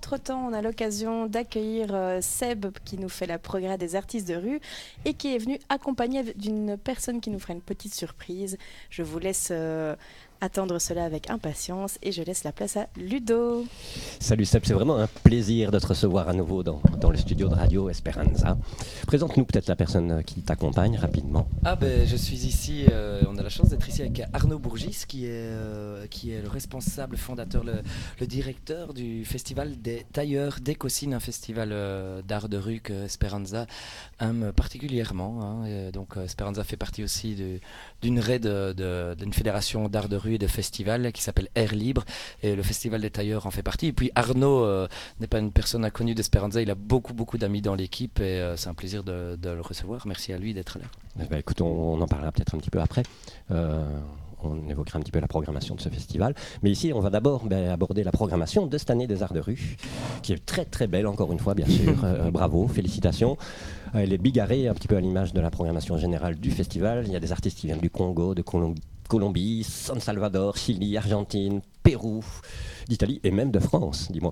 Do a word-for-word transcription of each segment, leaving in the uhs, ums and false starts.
entre-temps, on a l'occasion d'accueillir euh, Seb qui nous fait la progrès des artistes de rue et qui est venu accompagné d'une personne qui nous fera une petite surprise. Je vous laisse euh, attendre cela avec impatience et je laisse la place à Ludo. Salut Seb, c'est vraiment un plaisir de te recevoir à nouveau dans, dans le studio de Radio Esperanza. Présente-nous peut-être la personne qui t'accompagne rapidement. Ah ben je suis ici, euh, on a la chance d'être ici avec Arnaud Bourgis qui est, euh, qui est le responsable, fondateur, le, le directeur du festival des tailleurs d'Écosine, un festival euh, d'art de rue que Esperanza aime particulièrement. Hein, et donc Esperanza fait partie aussi de, d'une raie de, de, d'une fédération d'art de rue et de festivals qui s'appelle Air Libre et le festival des tailleurs en fait partie. Et puis Arnaud euh, n'est pas une personne inconnue d'Esperanza, il a beaucoup beaucoup d'amis dans l'équipe et euh, c'est un plaisir de, de le recevoir. Merci à lui d'être là. Eh ben, écoute, on, on en parlera peut-être un petit peu après. Euh, on évoquera un petit peu la programmation de ce festival. Mais ici, on va d'abord ben, aborder la programmation de cette année des Arts de rue, qui est très très belle, encore une fois, bien sûr. Euh, bravo, félicitations. Elle est bigarrée, un petit peu à l'image de la programmation générale du festival. Il y a des artistes qui viennent du Congo, de Colom- Colombie, San Salvador, Chili, Argentine, Pérou, d'Italie et même de France, dis-moi.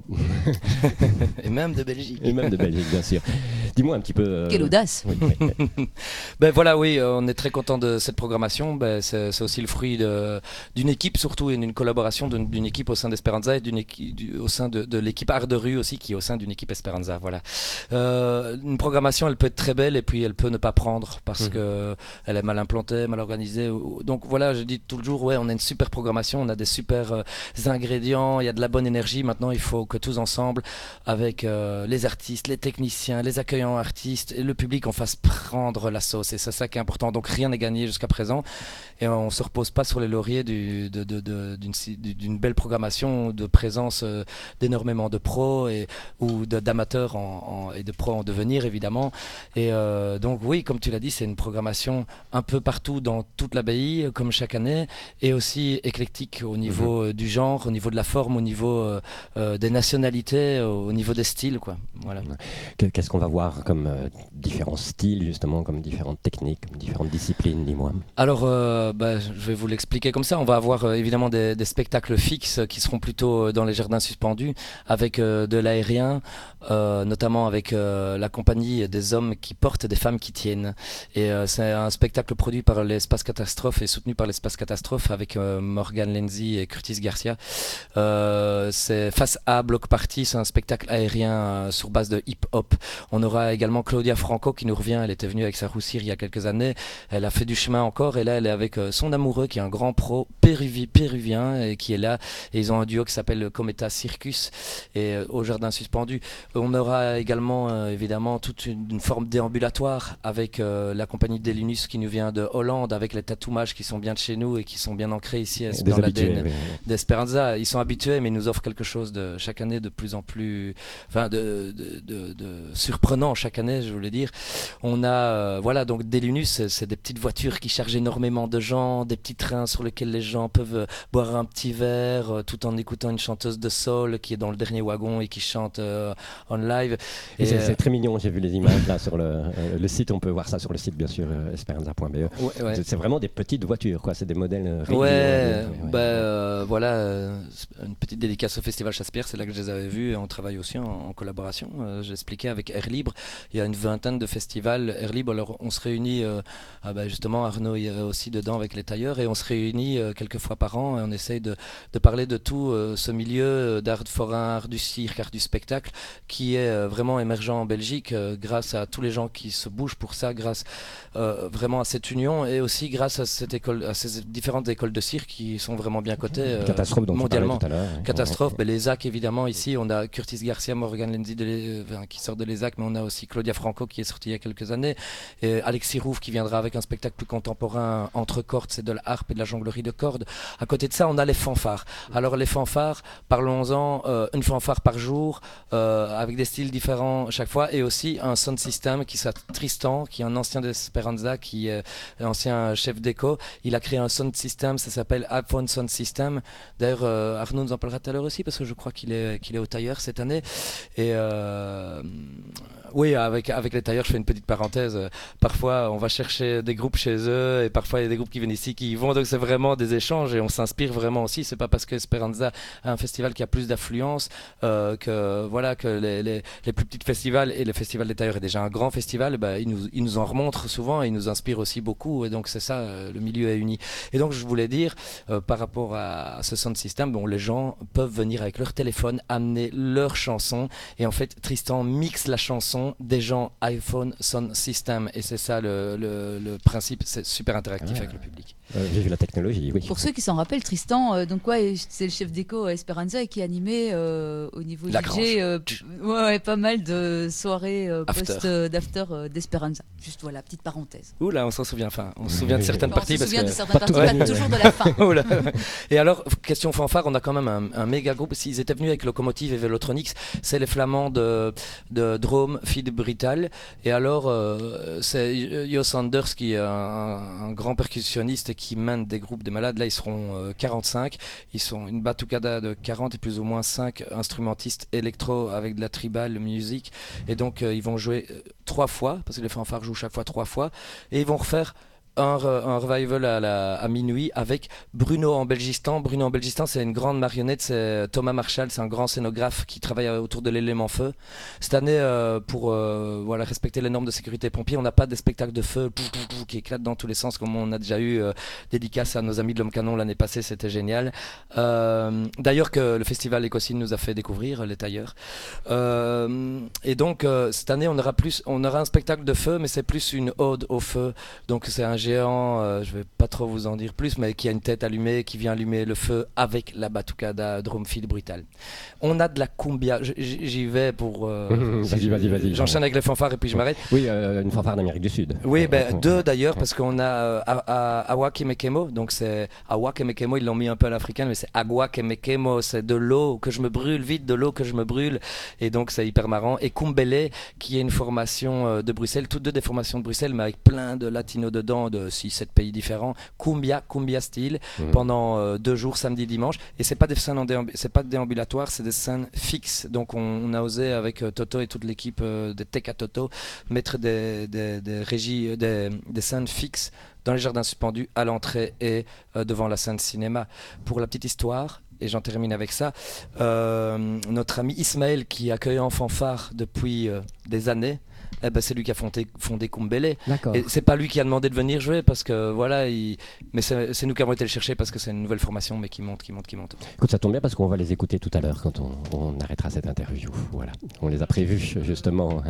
Et même de Belgique. Et même de Belgique, bien sûr. Dis-moi un petit peu... Euh... Quelle audace. Oui, oui, oui. Ben voilà, oui, on est très content de cette programmation. Ben c'est, c'est aussi le fruit de, d'une équipe surtout et d'une collaboration d'une, d'une équipe au sein d'Esperanza et d'une équipe, du, au sein de, de l'équipe Art de rue aussi qui est au sein d'une équipe Esperanza. Voilà. Euh, une programmation, elle peut être très belle et puis elle peut ne pas prendre parce mmh. que elle est mal implantée, mal organisée. Donc voilà, je dis toujours, ouais, on a une super programmation, on a des super euh, ingrédients, il y a de la bonne énergie. Maintenant, il faut que tous ensemble, avec euh, les artistes, les techniciens, les accueillants artistes et le public, on fasse prendre la sauce. Et c'est ça qui est important. Donc rien n'est gagné jusqu'à présent. Et on ne se repose pas sur les lauriers du, de, de, de, d'une, d'une belle programmation, de présence euh, d'énormément de pros et, ou de, d'amateurs en, en, et de pros en devenir, évidemment. Et euh, donc oui, comme tu l'as dit, c'est une programmation un peu partout dans toute l'abbaye, comme chaque année, et aussi éclectique au niveau mmh. euh, du genre, au niveau de la forme, au niveau euh, euh, des nationalités, au niveau des styles, quoi. Voilà. Qu'est-ce qu'on va voir comme euh, différents styles, justement, comme différentes techniques, comme différentes disciplines, dis-moi. Alors, euh, bah, je vais vous l'expliquer comme ça. On va avoir euh, évidemment des, des spectacles fixes qui seront plutôt dans les jardins suspendus, avec euh, de l'aérien, euh, notamment avec euh, la compagnie des hommes qui portent, des femmes qui tiennent. Et euh, c'est un spectacle produit par l'Espace Catastrophe et soutenu par l'Espace Catastrophe avec euh, Morgan Lenzi et Curtis Garcia. Euh, c'est face à Bloc Party, c'est un spectacle aérien euh, sur base de hip-hop. On aura également Claudia Franco qui nous revient, elle était venue avec sa roussire il y a quelques années, elle a fait du chemin encore et là elle est avec euh, son amoureux qui est un grand pro péruvi, péruvien et qui est là et ils ont un duo qui s'appelle Cometa Circus et euh, au jardin suspendu. On aura également euh, évidemment toute une, une forme déambulatoire avec euh, la compagnie Delinus qui nous vient de Hollande avec les tatouages qui sont bien de chez nous et qui sont bien ancrés ici Des dans l'A D N oui, oui. d'Esperanza. Ils sont habitués mais ils nous offrent quelque chose de chaque année de plus en plus enfin de, de, de, de surprenant chaque année, je voulais dire. On a euh, voilà donc Delinus, c'est, c'est des petites voitures qui chargent énormément de gens, des petits trains sur lesquels les gens peuvent euh, boire un petit verre euh, tout en écoutant une chanteuse de soul qui est dans le dernier wagon et qui chante euh, en live. Et et c'est, euh, c'est très mignon, j'ai vu les images là sur le, euh, le site, on peut voir ça sur le site bien sûr euh, esperanza point b e. Ouais, ouais. C'est, c'est vraiment des petites voitures quoi, c'est des modèles euh, réduits, Ouais, euh, ouais, bah ouais. euh, voilà, euh, une petite dédicace au Festival Chasse-Pierre, c'est là que je les avais vus et on travaille aussi en, en collaboration. Euh, j'expliquais avec Air Libre, il y a une vingtaine de festivals Air Libre, alors on se réunit, euh, ah bah justement Arnaud est aussi dedans avec les tailleurs et on se réunit euh, quelques fois par an et on essaye de, de parler de tout euh, ce milieu d'art forain, art du cirque, art du spectacle qui est euh, vraiment émergent en Belgique euh, grâce à tous les gens qui se bougent pour ça, grâce euh, vraiment à cette union et aussi grâce à cette école, à ces différentes écoles de cirque qui sont vraiment bien cotées euh, Catastrophe dont mondialement. tu parlais tout à l'heure. Catastrophe, ben, les A C évidemment ici, on a Curtis Garcia, Morgan Lenzi de les, enfin, qui sort de l'E S A C, mais on a aussi Claudia Franco qui est sortie il y a quelques années, et Alexis Rouve qui viendra avec un spectacle plus contemporain entre cordes, c'est de la harpe et de la jonglerie de cordes. À côté de ça, on a les fanfares. Alors les fanfares, parlons-en, euh, une fanfare par jour, euh, avec des styles différents chaque fois, et aussi un sound system qui s'appelle Tristan, qui est un ancien d'Esperanza, qui est un ancien chef d'éco. Il a créé un sound system, ça s'appelle iPhone Sound System. D'ailleurs, euh, Arnaud nous en parlera tout à l'heure aussi, parce que je crois qu'il est, qu'il est au tailleur cette année. Et euh, oui, avec, avec les tailleurs, je fais une petite parenthèse. Euh, parfois, on va chercher des groupes chez eux et parfois, il y a des groupes qui viennent ici qui y vont. Donc, c'est vraiment des échanges et on s'inspire vraiment aussi. C'est pas parce que Esperanza a un festival qui a plus d'affluence euh, que, voilà, que les, les, les plus petits festivals, et le Festival des tailleurs est déjà un grand festival, bah, ils, nous, ils nous en remontrent souvent et ils nous inspirent aussi beaucoup. Et donc, c'est ça, euh, le milieu est uni. Et donc, je voulais dire, euh, par rapport à, à ce sound system, bon, les gens peuvent venir avec leur téléphone, amener leur chanson. Et en fait, Tristan mixe la chanson des gens iPhone Sound System. Et c'est ça le, le, le principe. C'est super interactif ah, avec le public. Euh, J'ai vu la technologie, oui. Pour ceux qui s'en rappellent, Tristan, euh, donc ouais, c'est le chef d'éco à Esperanza et qui animait euh, au niveau la D J euh, ouais, ouais, pas mal de soirées euh, post euh, d'after euh, d'Esperanza. Juste voilà, petite parenthèse. Ouh là, on s'en souvient. Enfin, on se souvient de certaines on parties. On se souvient parce de que... certaines parties, pas, pas toujours de la fin. Oula. Et alors, question fanfare, on a quand même un, un méga groupe. S'ils étaient venus avec Locomotive et Velotronics, c'est les Flamands de, de Drôme, Feed Brital. Et alors, euh, c'est Jo Sanders qui est un, un grand percussionniste qui mène des groupes de malades. Là, ils seront euh, quarante-cinq. Ils sont une batucada de quarante et plus ou moins cinq instrumentistes électro avec de la tribal music. Et donc, euh, ils vont jouer euh, trois fois, parce que les fanfares jouent chaque fois trois fois. Et ils vont refaire Un, un revival à, la, à minuit avec Bruno en Belgistan. Bruno en Belgistan, c'est une grande marionnette. C'est Thomas Marshall, c'est un grand scénographe qui travaille autour de l'élément feu. Cette année, euh, pour euh, voilà, respecter les normes de sécurité pompiers, on n'a pas des spectacles de feu pouf, pouf, pouf, qui éclatent dans tous les sens, comme on a déjà eu euh, dédicace à nos amis de l'Homme Canon l'année passée, c'était génial. Euh, D'ailleurs, que le festival Écosine nous a fait découvrir, les tailleurs. Euh, et donc, euh, cette année, on aura, plus, on aura un spectacle de feu, mais c'est plus une ode au feu. Donc, c'est un géant, euh, je vais pas trop vous en dire plus, mais qui a une tête allumée, qui vient allumer le feu avec la batucada Drumfield Brutal. On a de la cumbia, j'y vais pour... Euh, mmh, vas-y, vas-y, vas-y. J'enchaîne avec les fanfares et puis je m'arrête. Oui, euh, une fanfare d'Amérique du Sud. Oui, ben, deux d'ailleurs, parce qu'on a euh, Agua Kemekemo, donc c'est Agua Kemekemo, ils l'ont mis un peu à l'africaine, mais c'est Agua Kemekemo, c'est de l'eau que je me brûle, vite de l'eau que je me brûle, et donc c'est hyper marrant. Et Kumbele, qui est une formation euh, de Bruxelles, toutes deux des formations de Bruxelles, mais avec plein de latinos dedans, de six sept pays différents, cumbia, cumbia style, mmh. pendant euh, deux jours, samedi, dimanche. Et c'est pas des scènes en déamb... c'est pas déambulatoire, c'est des scènes fixes. Donc on, on a osé avec euh, Toto et toute l'équipe euh, des Tech à Toto mettre des, des, des régies, des, des scènes fixes dans les jardins suspendus, à l'entrée et euh, devant la scène cinéma. Pour la petite histoire, et j'en termine avec ça, euh, notre ami Ismaël, qui accueille en fanfare depuis euh, des années, eh ben c'est lui qui a fondé, fondé Kumbele. Et c'est pas lui qui a demandé de venir jouer parce que voilà, il... mais c'est nous qui avons été le chercher parce que c'est une nouvelle formation, mais qui monte, qui monte, qui monte. Écoute, ça tombe bien parce qu'on va les écouter tout à l'heure quand on, on arrêtera cette interview. Voilà, on les a prévus justement.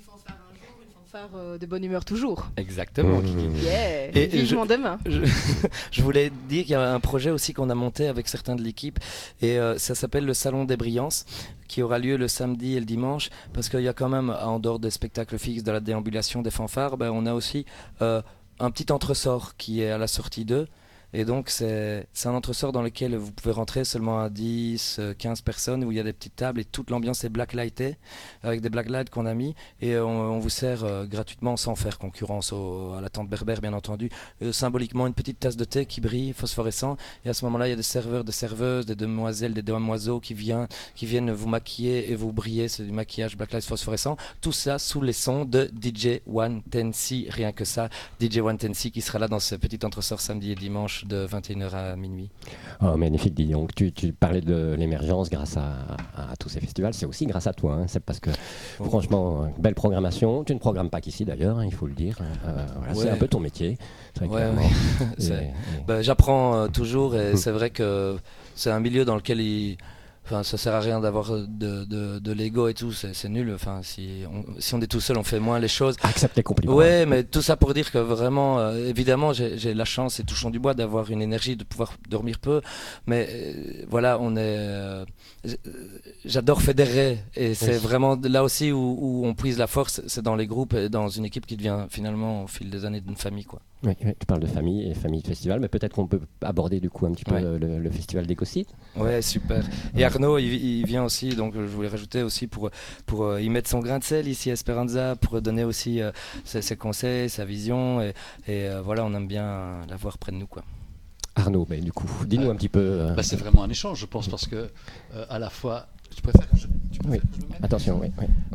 De bonne humeur toujours. Exactement. Mmh. Yeah. Et vivement je, demain. Je, je voulais dire qu'il y a un projet aussi qu'on a monté avec certains de l'équipe et euh, ça s'appelle le Salon des Brillances qui aura lieu le samedi et le dimanche parce qu'il y a quand même, en dehors des spectacles fixes, de la déambulation, des fanfares, ben, on a aussi euh, un petit entresort qui est à la sortie d'eux. Et donc c'est un entresort dans lequel vous pouvez rentrer seulement à dix, quinze personnes où il y a des petites tables et toute l'ambiance est blacklightée avec des blacklights qu'on a mis et on, on vous sert euh, gratuitement sans faire concurrence au, à la tente berbère bien entendu, euh, symboliquement une petite tasse de thé qui brille phosphorescent et à ce moment là il y a des serveurs, des serveuses, des demoiselles, des demoiseaux qui, vient, qui viennent vous maquiller et vous briller, c'est du maquillage blacklight phosphorescent, tout ça sous les sons de D J One Ten C, rien que ça, D J One Ten C qui sera là dans ce petit entresort samedi et dimanche de vingt et une heures à minuit. Oh, magnifique, dis donc. Tu, tu parlais de l'émergence grâce à, à, à tous ces festivals. C'est aussi grâce à toi. Hein. C'est parce que, oh. franchement, belle programmation. Tu ne programmes pas qu'ici d'ailleurs, hein, il faut le dire. Euh, voilà, ouais. C'est un peu ton métier. Ouais, ouais. et... bah, j'apprends euh, toujours et c'est vrai que c'est un milieu dans lequel il... Enfin, ça sert à rien d'avoir de, de, de l'ego et tout, c'est nul. Enfin, si on, si on est tout seul, on fait moins les choses. Accepte les compliments. Ouais, mais tout ça pour dire que vraiment, euh, évidemment, j'ai la chance, et touchons du bois, d'avoir une énergie, de pouvoir dormir peu. Mais euh, voilà, on est. Euh, J'adore fédérer, et c'est oui. vraiment là aussi où, où on puise la force, c'est dans les groupes et dans une équipe qui devient finalement au fil des années d'une famille, quoi. Oui, oui, tu parles de famille et famille de festival, mais peut-être qu'on peut aborder du coup un petit peu ouais. le, le, le festival d'Écosine. Ouais, super. Et Arnaud, il, il vient aussi, donc je voulais rajouter aussi pour, pour euh, y mettre son grain de sel ici à Esperanza, pour donner aussi euh, ses, ses conseils, sa vision, et, et euh, voilà, on aime bien euh, l'avoir près de nous, quoi. Arnaud, ben, du coup, dis-nous euh, un petit peu. Euh, bah, c'est vraiment un échange, je pense, parce que euh, à la fois. Tu préfères que je, tu préfères oui. que je me mette ? Attention, oui. oui.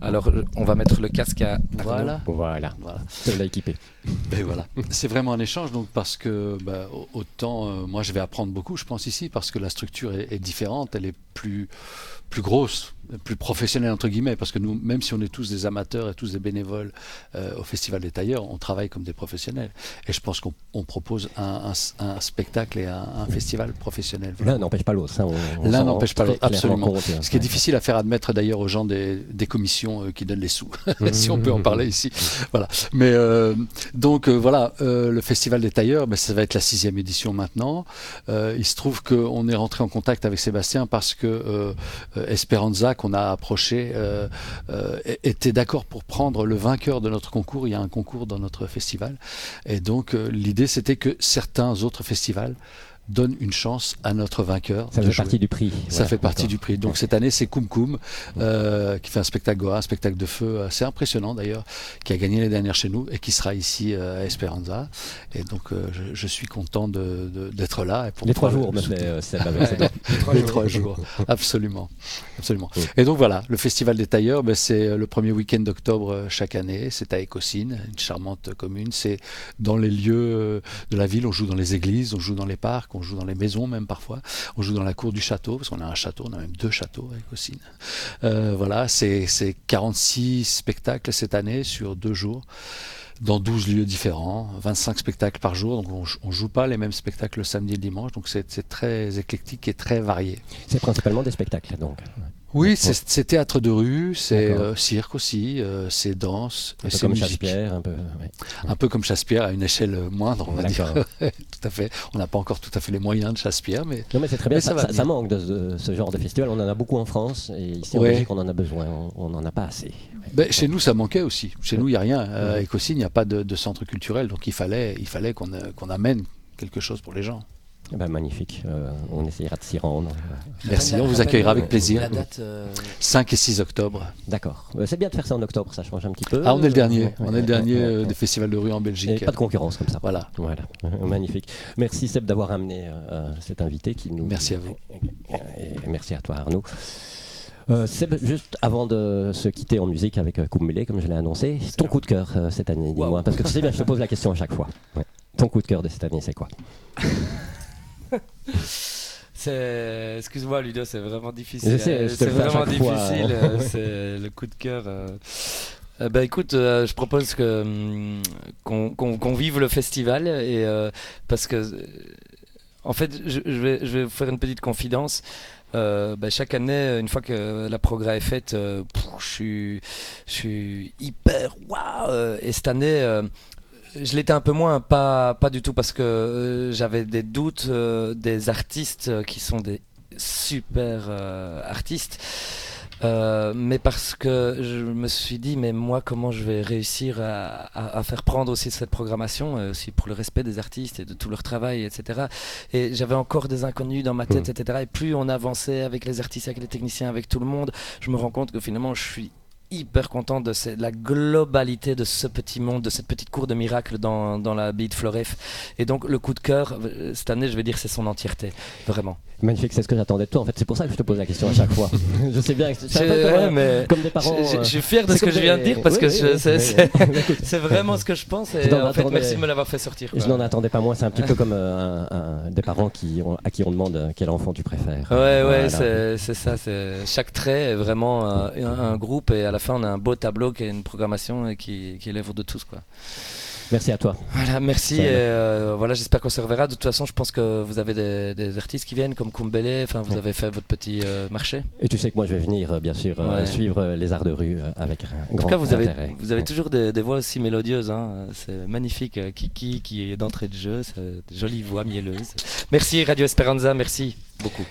Alors, on va mettre le casque à Voilà. Voilà, Voilà. tu l'as équipé. Ben voilà. C'est vraiment un échange, donc parce que bah, autant euh, moi je vais apprendre beaucoup, je pense ici, parce que la structure est, est différente, elle est plus plus grosse, plus professionnelle entre guillemets, parce que nous, même si on est tous des amateurs et tous des bénévoles euh, au Festival des Tailleurs, on travaille comme des professionnels. Et je pense qu'on on propose un, un, un spectacle et un, un festival professionnel. L'un n'empêche pas l'autre. ça, on- on L'un s'en rend n'empêche pas très l'autre, absolument. clairement compte, Ce qui est ouais. difficile à faire admettre d'ailleurs aux gens des, des commissions euh, qui donnent les sous, si on peut en parler ici. Voilà. Mais euh, donc euh, voilà, euh, le Festival des Tailleurs, ben, ça va être la sixième édition maintenant. Euh, il se trouve qu'on est rentré en contact avec Sébastien parce que euh, euh, Esperanza, qu'on a approché, euh, euh, était d'accord pour prendre le vainqueur de notre concours. Il y a un concours dans notre festival. Et donc euh, l'idée, c'était que certains autres festivals donne une chance à notre vainqueur. Ça de fait jouer. partie du prix. Ça Voilà, fait partie d'accord. du prix. Donc Ok. cette année, c'est Koum Koum, euh, qui fait un spectacle Goa, un spectacle de feu assez impressionnant d'ailleurs, qui a gagné l'année dernière chez nous et qui sera ici euh, à Esperanza. Et donc euh, je, je suis content de, de, d'être là. Et pour Les trois pouvoir jours, le me fait soutenir. euh, Seb avec ses doigts. Les trois jours, absolument. absolument. Oui. Et donc voilà, le Festival des Tailleurs, ben, c'est le premier week-end d'octobre euh, chaque année. C'est à Écosine, une charmante commune. C'est dans les lieux euh, de la ville. On joue dans les églises, on joue dans les parcs, on joue dans les maisons même parfois. On joue dans la cour du château, parce qu'on a un château, on a même deux châteaux à Écosine. Euh, voilà, c'est c'est quarante-six spectacles cette année sur deux jours, dans douze lieux différents, vingt-cinq spectacles par jour. Donc on ne joue pas les mêmes spectacles le samedi et le dimanche, donc c'est c'est très éclectique et très varié. C'est principalement des spectacles, donc. Oui, c'est c'est théâtre de rue, c'est D'accord. euh, cirque aussi, euh, c'est danse, Un et peu c'est comme musique. Shakespeare, un peu. ouais. Un peu comme Shakespeare à une échelle moindre, on va dire. D'accord. Tout à fait. On n'a pas encore tout à fait les moyens de Shakespeare, mais Non mais c'est très bien, Mais ça, ça va ça- venir. ça manque de ce, ce genre de festival, on en a beaucoup en France et ici en Ouais. Belgique on en a besoin, on n'en a pas assez. ben, chez nous ça manquait aussi. Chez nous il n'y a rien. Euh, à Ouais. Écosine, il n'y a pas de, de centre culturel, donc il fallait, il fallait qu'on euh, qu'on amène quelque chose pour les gens. Eh ben, magnifique, euh, on essayera de s'y rendre. Merci, Rappelle- on vous rappelle- accueillera avec La plaisir. date, euh, cinq et six octobre. D'accord, Euh, c'est bien de faire ça en octobre, ça change un petit peu. Ah, on est le dernier. Ouais, On ouais, est le dernier ouais, euh, ouais. des festivals de rue en Et Belgique. pas de concurrence comme ça. Voilà. Voilà, Euh, magnifique. Merci Seb d'avoir amené euh, cet invité qui nous. Merci à vous. Et merci à toi Arnaud. Euh, Seb, juste avant de se quitter en musique avec euh, Kumbele, comme je l'ai annoncé, ton coup de cœur euh, cette année, dis-moi, Wow. parce que tu sais bien, je te pose la question à chaque fois. Ouais. Ton coup de cœur de cette année, c'est quoi? C'est, excuse-moi Ludo, c'est vraiment difficile. Je sais, euh, je te c'est le fais à vraiment chaque fois, difficile. hein. euh, c'est le coup de cœur. euh. Euh, bah écoute, euh, je propose que hum, qu'on, qu'on- qu'on vive le festival et euh, parce que euh, en fait, je, je vais je vais vous faire une petite confidence. Euh, bah, chaque année, une fois que la progrès est faite, euh, pff, je suis je suis hyper waouh. euh, Et cette année. euh, je l'étais un peu moins, pas, pas du tout parce que euh, j'avais des doutes euh, des artistes euh, qui sont des super euh, artistes, euh, mais parce que je me suis dit, mais moi, comment je vais réussir à, à- à faire prendre aussi cette programmation, euh, aussi pour le respect des artistes et de tout leur travail, et cetera. Et j'avais encore des inconnus dans ma tête, Mmh. et cetera. Et plus on avançait avec les artistes, avec les techniciens, avec tout le monde, je me rends compte que finalement, je suis hyper content de, ce- de la globalité de ce petit monde, de cette petite cour de miracle dans, dans la baie de Floref. Et donc le coup de cœur, euh, cette année, je vais dire, c'est son entièreté, vraiment. Magnifique, c'est ce que j'attendais de toi. En fait, c'est pour ça que je te pose la question à chaque fois. Je sais bien que c'est Je- un peu comme, ouais, euh, mais comme des parents. je, je- euh, je suis fier de c'est ce que comme je viens de des- dire parce oui, que oui, je- oui, c'est, oui, c'est- oui. Écoute, c'est vraiment ce que je pense. Je Et n'en en fait, attendais- merci de me l'avoir fait sortir. Je quoi. n'en attendais pas moins. C'est un petit peu comme euh, un- un- des parents qui ont- à qui on demande euh, quel enfant tu préfères. Ouais, ouais, Voilà. c'est, c'est ça. C'est, chaque trait est vraiment euh, un, un groupe et à la fin, on a un beau tableau qui est une programmation et qui, qui est l'œuvre de tous, quoi. Merci à toi. Voilà, merci. Ça Et va. euh, voilà, j'espère qu'on se reverra. De toute façon, je pense que vous avez des, des artistes qui viennent comme Kumbele. Enfin, vous Ouais. avez fait votre petit euh, marché. Et tu sais que moi, je vais venir, euh, bien sûr, euh, Ouais. suivre euh, les arts de rue euh, avec un En grand tout cas, vous avez, intérêt. vous avez Ouais. toujours des, des voix aussi mélodieuses. Hein. C'est magnifique. Euh, Kiki qui est d'entrée de jeu, c'est des jolies voix mielleuses. Merci Radio Esperanza, merci beaucoup.